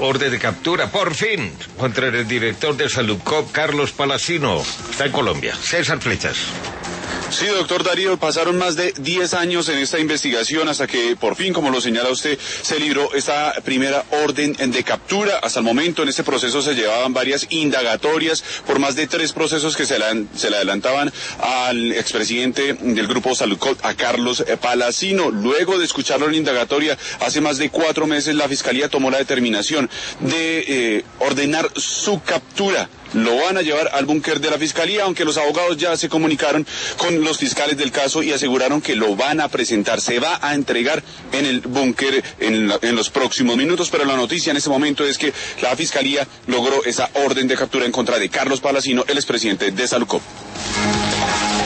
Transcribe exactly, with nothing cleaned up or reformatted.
orden de captura, por fin, contra el director de Saludcop, Carlos Palacino. Está en Colombia. César Flechas. Sí, doctor Darío, pasaron más de diez años en esta investigación hasta que por fin, como lo señala usted, se libró esta primera orden de captura. Hasta el momento en este proceso se llevaban varias indagatorias por más de tres procesos que se le, se le adelantaban al expresidente del grupo Saludcop, a Carlos Palacino. Luego de escucharlo en la indagatoria, hace más de cuatro meses la Fiscalía tomó la determinación de eh, ordenar su captura. Lo van a llevar al búnker de la Fiscalía, aunque los abogados ya se comunicaron con los fiscales del caso y aseguraron que lo van a presentar. Se va a entregar en el búnker en, en los próximos minutos, pero la noticia en este momento es que la Fiscalía logró esa orden de captura en contra de Carlos Palacino, el expresidente de Saludcop.